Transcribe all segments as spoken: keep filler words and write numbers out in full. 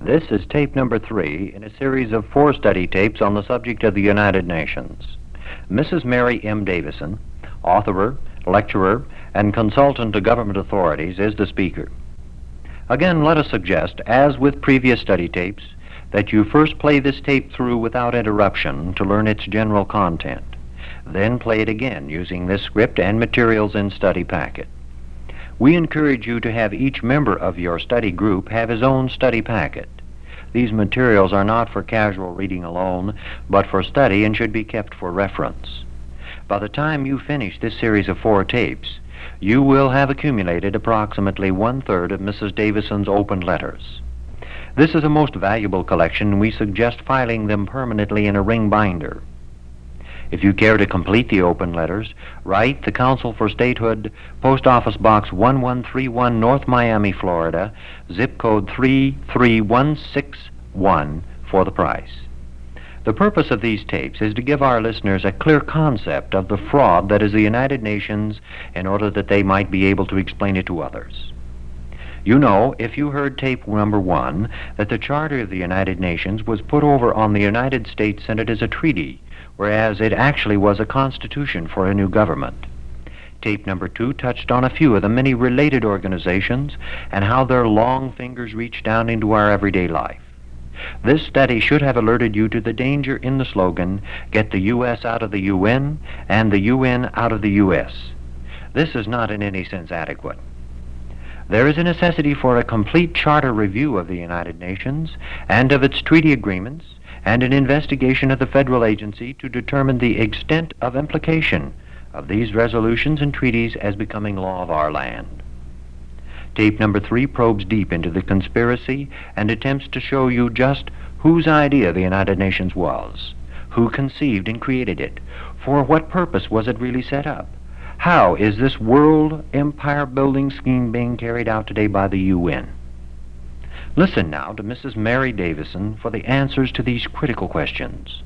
This is tape number three in a series of four study tapes on the subject of the United Nations. Missus Mary M. Davison, authorer, lecturer, and consultant to government authorities, is the speaker. Again, let us suggest, as with previous study tapes, that you first play this tape through without interruption to learn its general content. Then play it again using this script and materials in study packet. We encourage you to have each member of your study group have his own study packet. These materials are not for casual reading alone, but for study and should be kept for reference. By the time you finish this series of four tapes, you will have accumulated approximately one-third of Missus Davison's open letters. This is a most valuable collection, and we suggest filing them permanently in a ring binder. If you care to complete the open letters, write the Council for Statehood, Post Office Box one one three one, North Miami, Florida, zip code three three one six one for the price. The purpose of these tapes is to give our listeners a clear concept of the fraud that is the United Nations in order that they might be able to explain it to others. You know, if you heard tape number one, that the Charter of the United Nations was put over on the United States Senate as a treaty, whereas it actually was a constitution for a new government. Tape number two touched on a few of the many related organizations and how their long fingers reach down into our everyday life. This study should have alerted you to the danger in the slogan, "Get the U S out of the U N and the U N out of the U S" This is not in any sense adequate. There is a necessity for a complete charter review of the United Nations and of its treaty agreements, and an investigation of the federal agency to determine the extent of implication of these resolutions and treaties as becoming law of our land. Tape number three probes deep into the conspiracy and attempts to show you just whose idea the United Nations was, who conceived and created it, for what purpose was it really set up, how is this world empire building scheme being carried out today by the U N. Listen now to Missus Mary Davison for the answers to these critical questions.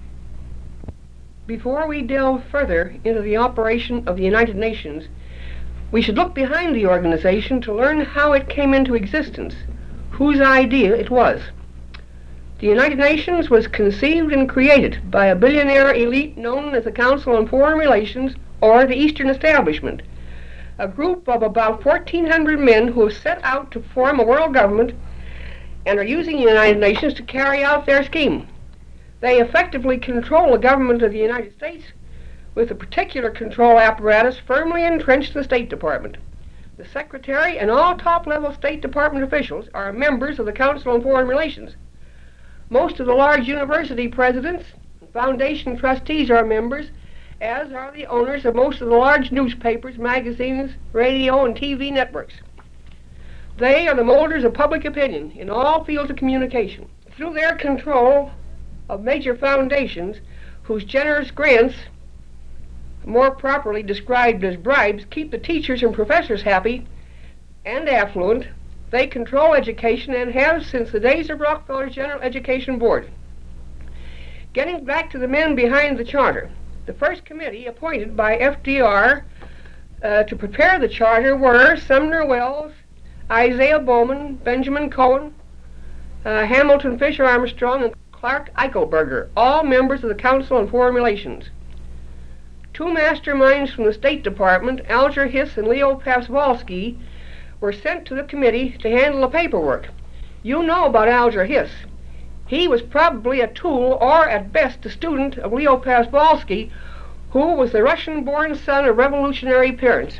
Before we delve further into the operation of the United Nations, we should look behind the organization to learn how it came into existence, whose idea it was. The United Nations was conceived and created by a billionaire elite known as the Council on Foreign Relations, or the Eastern Establishment, a group of about fourteen hundred men who have set out to form a world government and are using the United Nations to carry out their scheme. They effectively control the government of the United States, with a particular control apparatus firmly entrenched in the State Department. The Secretary and all top-level State Department officials are members of the Council on Foreign Relations. Most of the large university presidents and foundation trustees are members, as are the owners of most of the large newspapers, magazines, radio, and T V networks. They are the molders of public opinion in all fields of communication. Through their control of major foundations, whose generous grants, more properly described as bribes, keep the teachers and professors happy and affluent, they control education and have since the days of Rockefeller's General Education Board. Getting back to the men behind the charter, the first committee appointed by F D R uh, to prepare the charter were Sumner Welles, Isaiah Bowman, Benjamin Cohen, uh, Hamilton Fisher Armstrong, and Clark Eichelberger, all members of the Council on Foreign Relations. Two masterminds from the State Department, Alger Hiss and Leo Paswalski, were sent to the committee to handle the paperwork. You know about Alger Hiss. He was probably a tool, or at best a student, of Leo Paswalski, who was the Russian-born son of revolutionary parents.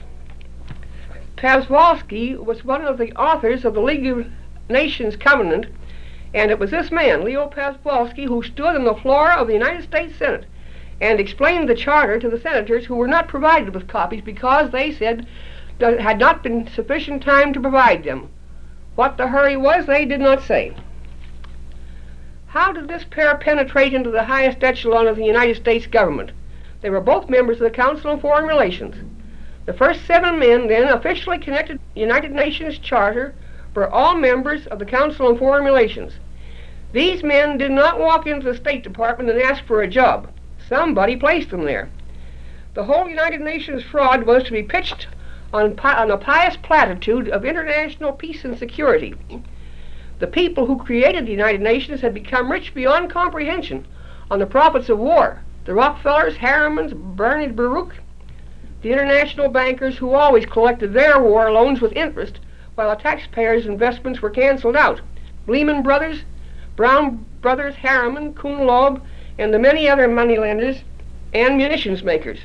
Paswalski was one of the authors of the League of Nations Covenant, and it was this man, Leo Paswalski, who stood on the floor of the United States Senate and explained the charter to the senators, who were not provided with copies because they said there had not been sufficient time to provide them. What the hurry was, they did not say. How did this pair penetrate into the highest echelon of the United States government? They were both members of the Council on Foreign Relations. The first seven men then officially connected to the United Nations Charter were all members of the Council on Foreign Relations. These men did not walk into the State Department and ask for a job. Somebody placed them there. The whole United Nations fraud was to be pitched on, on a pious platitude of international peace and security. The people who created the United Nations had become rich beyond comprehension on the profits of war. The Rockefellers, Harrimans, Bernard Baruch, the international bankers who always collected their war loans with interest while the taxpayers' investments were canceled out. Lehman Brothers, Brown Brothers, Harriman, Kuhn Loeb, and the many other moneylenders and munitions makers.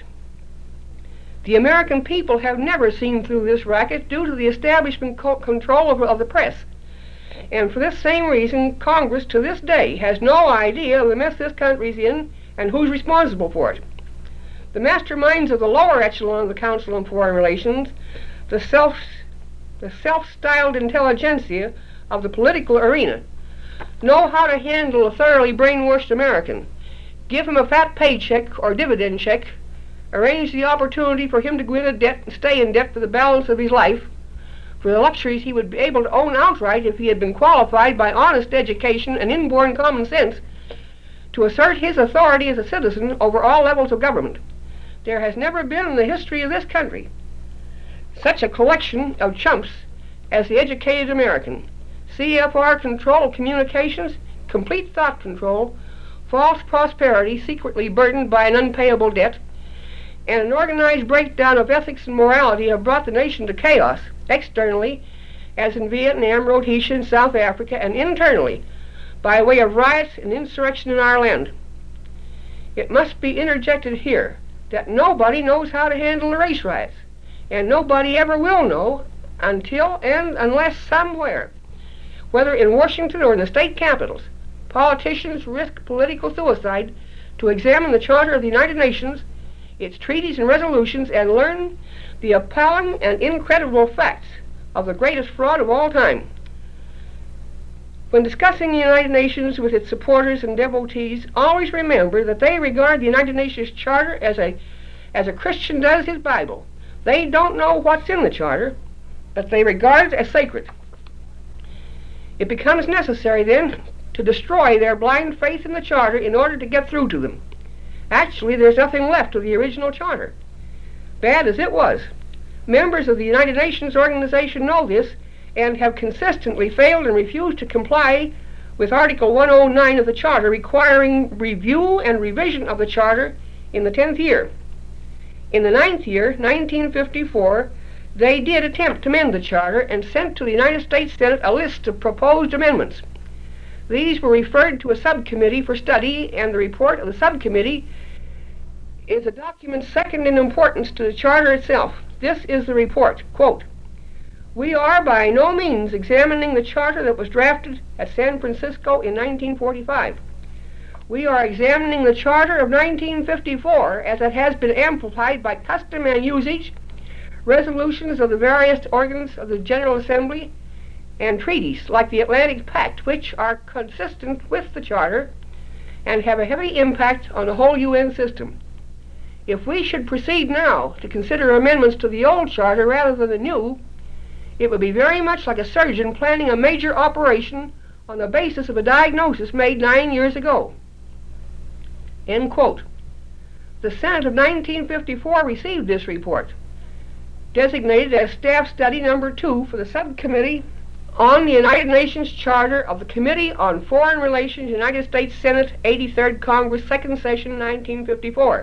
The American people have never seen through this racket due to the establishment co control of, of the press. And for this same reason, Congress to this day has no idea of the mess this country's in and who's responsible for it. The masterminds of the lower echelon of the Council on Foreign Relations, the self, the self-styled intelligentsia of the political arena, know how to handle a thoroughly brainwashed American. Give him a fat paycheck or dividend check, arrange the opportunity for him to go into debt and stay in debt for the balance of his life, for the luxuries he would be able to own outright if he had been qualified by honest education and inborn common sense to assert his authority as a citizen over all levels of government. There has never been in the history of this country such a collection of chumps as the educated American. C F R control communications, complete thought control, false prosperity secretly burdened by an unpayable debt, and an organized breakdown of ethics and morality have brought the nation to chaos, externally, as in Vietnam, Rhodesia, and South Africa, and internally, by way of riots and insurrection in our land. It must be interjected here that nobody knows how to handle the race riots, and nobody ever will know until and unless somewhere, whether in Washington or in the state capitals, politicians risk political suicide to examine the Charter of the United Nations, its treaties and resolutions, and learn the appalling and incredible facts of the greatest fraud of all time. When discussing the United Nations with its supporters and devotees, always remember that they regard the United Nations Charter as a, as a Christian does his Bible. They don't know what's in the Charter, but they regard it as sacred. It becomes necessary, then, to destroy their blind faith in the Charter in order to get through to them. Actually, there's nothing left of the original Charter. Bad as it was, members of the United Nations organization know this and have consistently failed and refused to comply with Article one oh nine of the Charter, requiring review and revision of the Charter in the tenth year. In the ninth year, nineteen fifty-four, they did attempt to amend the Charter and sent to the United States Senate a list of proposed amendments. These were referred to a subcommittee for study, and the report of the subcommittee is a document second in importance to the Charter itself. This is the report, quote, "We are by no means examining the Charter that was drafted at San Francisco in nineteen forty-five. We are examining the Charter of nineteen fifty-four as it has been amplified by custom and usage, resolutions of the various organs of the General Assembly, and treaties like the Atlantic Pact, which are consistent with the Charter and have a heavy impact on the whole U N system. If we should proceed now to consider amendments to the old Charter rather than the new, it would be very much like a surgeon planning a major operation on the basis of a diagnosis made nine years ago." End quote. The Senate of nineteen fifty-four received this report, designated as Staff Study Number Two for the Subcommittee on the United Nations Charter of the Committee on Foreign Relations, United States Senate, eighty-third Congress, Second Session, nineteen fifty-four.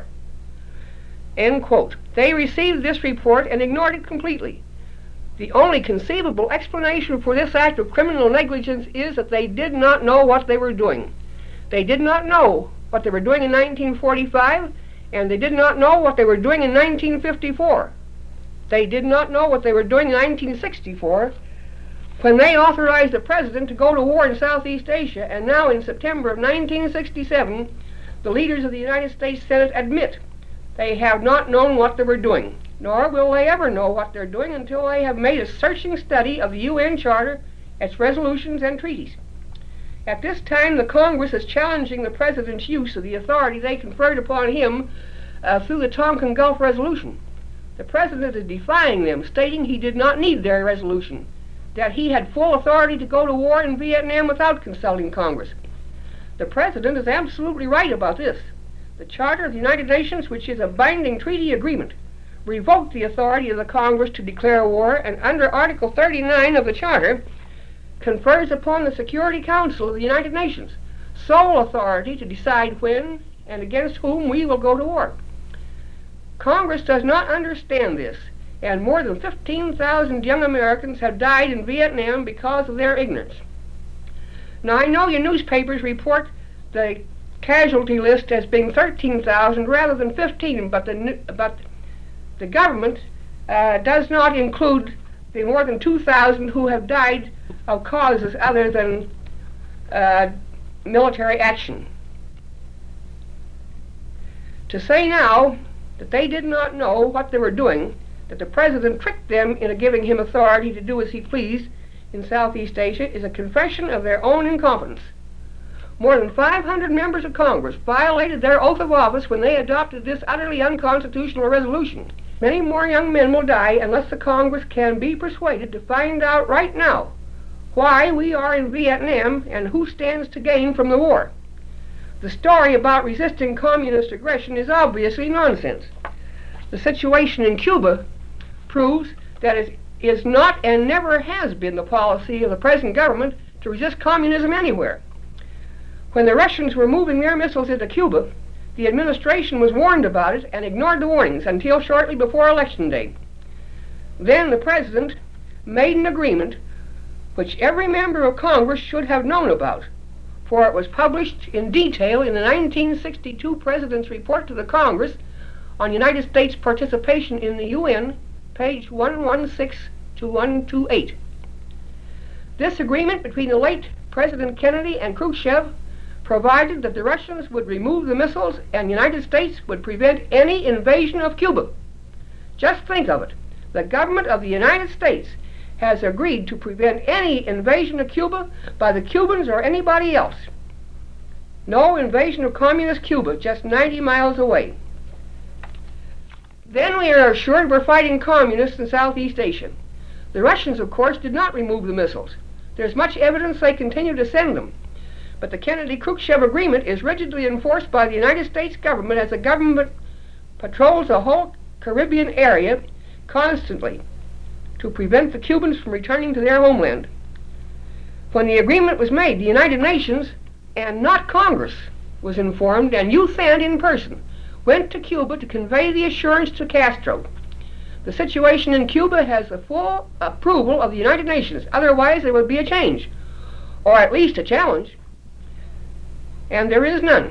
End quote. They received this report and ignored it completely. The only conceivable explanation for this act of criminal negligence is that they did not know what they were doing. They did not know what they were doing in nineteen forty-five, and they did not know what they were doing in nineteen fifty-four. They did not know what they were doing in nineteen sixty-four, when they authorized the President to go to war in Southeast Asia, and now in September of nineteen sixty-seven, the leaders of the United States Senate admit they have not known what they were doing, nor will they ever know what they're doing until they have made a searching study of the U N Charter, its resolutions and treaties. At this time, the Congress is challenging the President's use of the authority they conferred upon him uh, through the Tonkin Gulf Resolution. The President is defying them, stating he did not need their resolution, that he had full authority to go to war in Vietnam without consulting Congress. The President is absolutely right about this. The Charter of the United Nations, which is a binding treaty agreement, revoked the authority of the Congress to declare war, and under Article thirty-nine of the Charter, confers upon the Security Council of the United Nations sole authority to decide when and against whom we will go to war. Congress does not understand this, and more than fifteen thousand young Americans have died in Vietnam because of their ignorance. Now, I know your newspapers report the casualty list as being thirteen thousand rather than fifteen, but the, but the government uh, does not include the more than two thousand who have died of causes other than uh, military action. To say now that they did not know what they were doing, that the President tricked them into giving him authority to do as he pleased in Southeast Asia, is a confession of their own incompetence. More than five hundred members of Congress violated their oath of office when they adopted this utterly unconstitutional resolution. Many more young men will die unless the Congress can be persuaded to find out right now why we are in Vietnam and who stands to gain from the war. The story about resisting communist aggression is obviously nonsense. The situation in Cuba proves that it is not and never has been the policy of the present government to resist communism anywhere. When the Russians were moving their missiles into Cuba, the administration was warned about it and ignored the warnings until shortly before Election Day. Then the President made an agreement which every member of Congress should have known about, for it was published in detail in the nineteen sixty-two President's Report to the Congress on United States participation in the U N, page one sixteen to one twenty-eight. This agreement between the late President Kennedy and Khrushchev provided that the Russians would remove the missiles and the United States would prevent any invasion of Cuba. Just think of it. The government of the United States has agreed to prevent any invasion of Cuba by the Cubans or anybody else. No invasion of communist Cuba, just ninety miles away. Then we are assured we're fighting communists in Southeast Asia. The Russians, of course, did not remove the missiles. There's much evidence they continue to send them. But the Kennedy-Khrushchev agreement is rigidly enforced by the United States government as the government patrols the whole Caribbean area constantly to prevent the Cubans from returning to their homeland. When the agreement was made, the United Nations, and not Congress, was informed, and U Thant in person went to Cuba to convey the assurance to Castro. The situation in Cuba has the full approval of the United Nations, otherwise there would be a change, or at least a challenge, and there is none.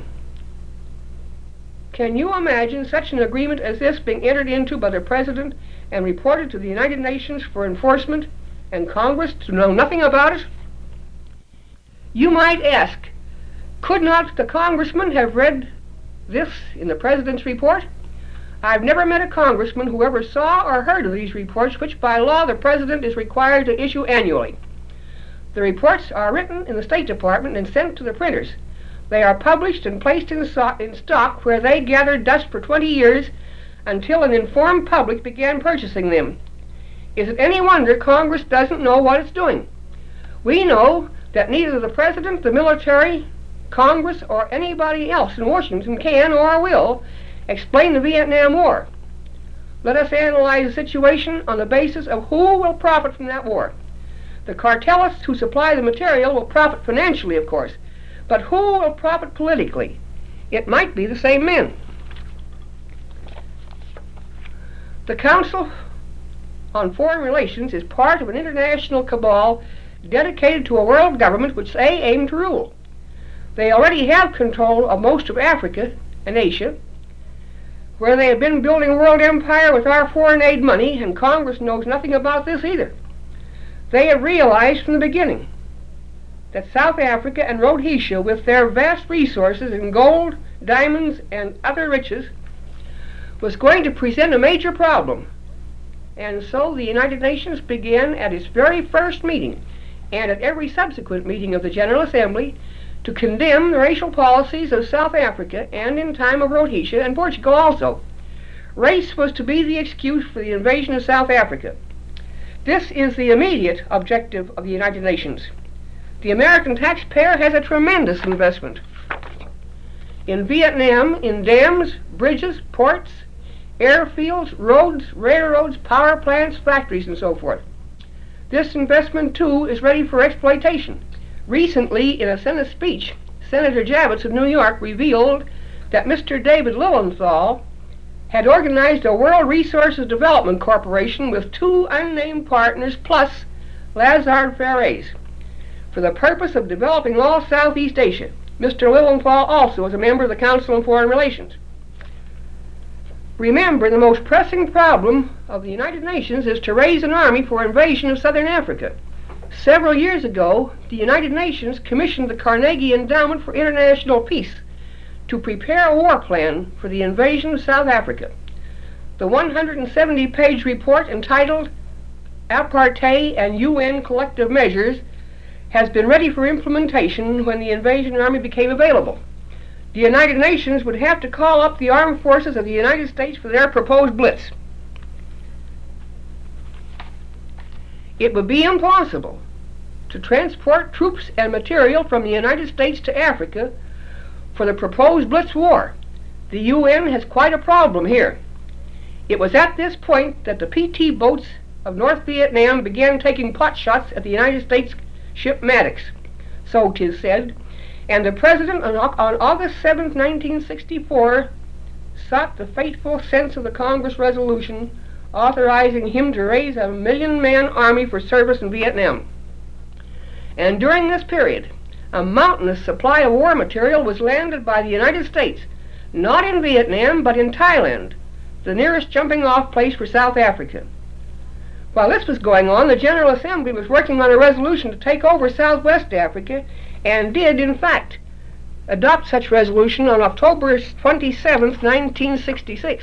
Can you imagine such an agreement as this being entered into by the President and reported to the United Nations for enforcement, and Congress to know nothing about it? You might ask, could not the congressman have read this in the President's report? I've never met a congressman who ever saw or heard of these reports, which by law the President is required to issue annually. The reports are written in the State Department and sent to the printers. They are published and placed in, so in stock, where they gathered dust for twenty years until an informed public began purchasing them. Is it any wonder Congress doesn't know what it's doing? We know that neither the President, the military, Congress, or anybody else in Washington can or will explain the Vietnam War. Let us analyze the situation on the basis of who will profit from that war. The cartelists who supply the material will profit financially, of course, but who will profit politically? It might be the same men. The Council on Foreign Relations is part of an international cabal dedicated to a world government which they aim to rule. They already have control of most of Africa and Asia, where they have been building a world empire with our foreign aid money, and Congress knows nothing about this either. They have realized from the beginning that South Africa and Rhodesia, with their vast resources in gold, diamonds, and other riches, was going to present a major problem. And so the United Nations began at its very first meeting, and at every subsequent meeting of the General Assembly, to condemn the racial policies of South Africa, and in time of Rhodesia and Portugal also. Race was to be the excuse for the invasion of South Africa. This is the immediate objective of the United Nations. The American taxpayer has a tremendous investment in Vietnam, in dams, bridges, ports, airfields, roads, railroads, power plants, factories, and so forth. This investment, too, is ready for exploitation. Recently, in a Senate speech, Senator Javits of New York revealed that Mister David Lilienthal had organized a World Resources Development Corporation with two unnamed partners plus Lazard Frères for the purpose of developing all Southeast Asia. Mister Lilienthal also is a member of the Council on Foreign Relations. Remember, the most pressing problem of the United Nations is to raise an army for invasion of Southern Africa. Several years ago, the United Nations commissioned the Carnegie Endowment for International Peace to prepare a war plan for the invasion of South Africa. The one hundred seventy page report entitled Apartheid and U N Collective Measures has been ready for implementation when the invasion army became available. The United Nations would have to call up the armed forces of the United States for their proposed blitz. It would be impossible to transport troops and material from the United States to Africa for the proposed blitz war. The U N has quite a problem here. It was at this point that the P T boats of North Vietnam began taking pot shots at the United States ship Maddox, so 'tis said, and the President on, on August seventh, nineteen sixty-four, sought the faithful sense of the Congress resolution authorizing him to raise a million-man army for service in Vietnam. And during this period, a mountainous supply of war material was landed by the United States, not in Vietnam, but in Thailand, the nearest jumping-off place for South Africa. While this was going on, the General Assembly was working on a resolution to take over Southwest Africa, and did, in fact, adopt such resolution on October twenty-seventh, nineteen sixty-six.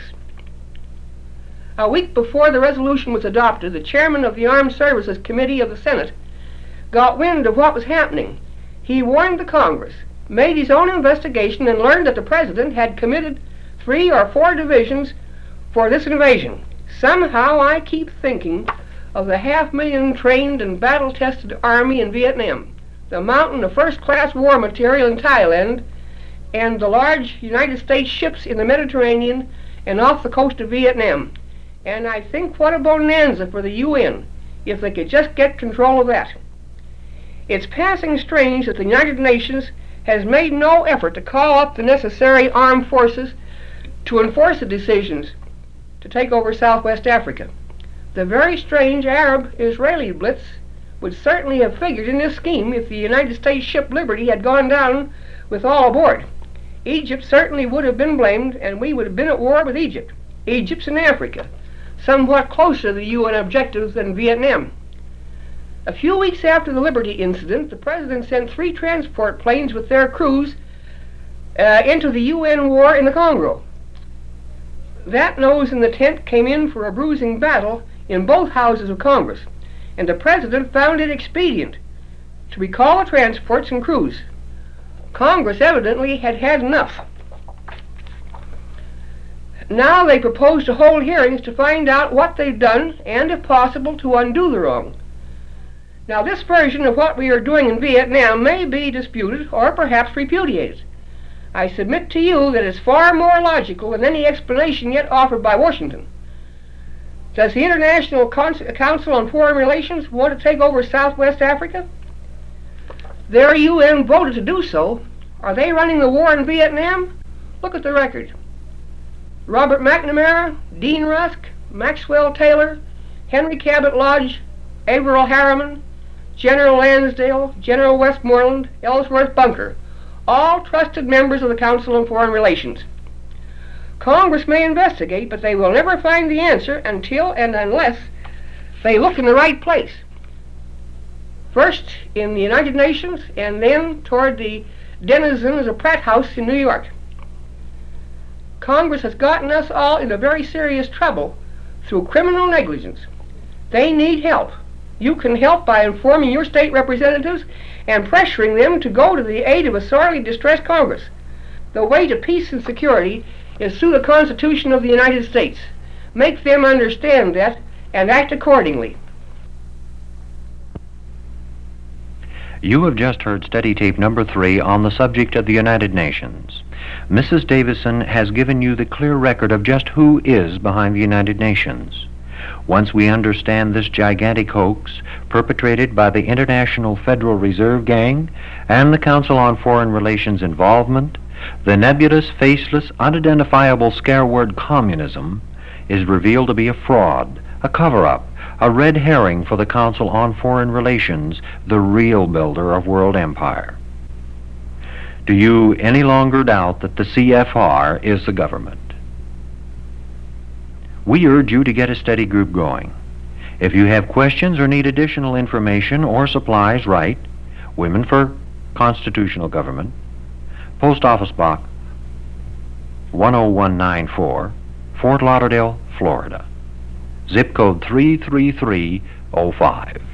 A week before the resolution was adopted, the chairman of the Armed Services Committee of the Senate got wind of what was happening. He warned the Congress, made his own investigation, and learned that the President had committed three or four divisions for this invasion. Somehow I keep thinking of the half-million trained and battle-tested army in Vietnam, the mountain of first-class war material in Thailand, and the large United States ships in the Mediterranean and off the coast of Vietnam. And I think what a bonanza for the U N if they could just get control of that. It's passing strange that the United Nations has made no effort to call up the necessary armed forces to enforce the decisions to take over Southwest Africa. The very strange Arab-Israeli blitz would certainly have figured in this scheme if the United States ship Liberty had gone down with all aboard. Egypt certainly would have been blamed, and we would have been at war with Egypt. Egypt's in Africa, somewhat closer to the U N objectives than Vietnam. A few weeks after the Liberty incident, the President sent three transport planes with their crews uh, into the U N war in the Congo. That nose in the tent came in for a bruising battle in both houses of Congress, and the President found it expedient to recall the transports and crews. Congress evidently had had enough. Now they propose to hold hearings to find out what they've done and, if possible, to undo the wrong. Now, this version of what we are doing in Vietnam may be disputed or perhaps repudiated. I submit to you that it's far more logical than any explanation yet offered by Washington. Does the International Council on Foreign Relations want to take over Southwest Africa? Their U N voted to do so. Are they running the war in Vietnam? Look at the record. Robert McNamara, Dean Rusk, Maxwell Taylor, Henry Cabot Lodge, Averill Harriman, General Lansdale, General Westmoreland, Ellsworth Bunker, all trusted members of the Council on Foreign Relations. Congress may investigate, but they will never find the answer until and unless they look in the right place. First in the United Nations, and then toward the denizens of Pratt House in New York. Congress has gotten us all into very serious trouble through criminal negligence. They need help. You can help by informing your state representatives and pressuring them to go to the aid of a sorely distressed Congress. The way to peace and security is through the Constitution of the United States. Make them understand that and act accordingly. You have just heard study tape number three on the subject of the United Nations. Missus Davison has given you the clear record of just who is behind the United Nations. Once we understand this gigantic hoax perpetrated by the International Federal Reserve Gang and the Council on Foreign Relations involvement, the nebulous, faceless, unidentifiable scare word communism is revealed to be a fraud, a cover-up, a red herring for the Council on Foreign Relations, the real builder of world empire. Do you any longer doubt that the C F R is the government? We urge you to get a study group going. If you have questions or need additional information or supplies, write Women for Constitutional Government, Post Office Box one oh one nine four, Fort Lauderdale, Florida. Zip code three three three oh five.